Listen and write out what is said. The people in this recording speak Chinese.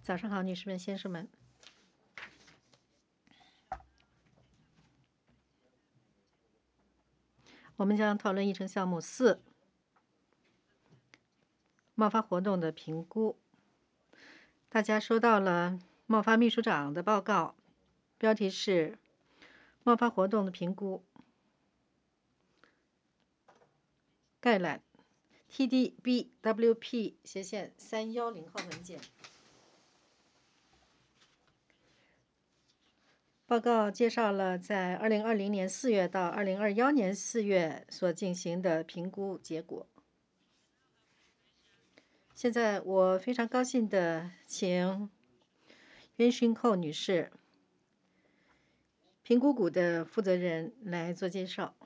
早上好，女士们、先生们。我们将讨论议程项目4：贸发活动的评估。大家收到了贸发秘书长的报告，标题是“贸发活动的评估概览 TDBWP/310号文件”。报告介绍了在2020年4月到2021年4月所进行的评估结果。现在我非常高兴地请袁勋寇女士，评估股的负责人来做介绍。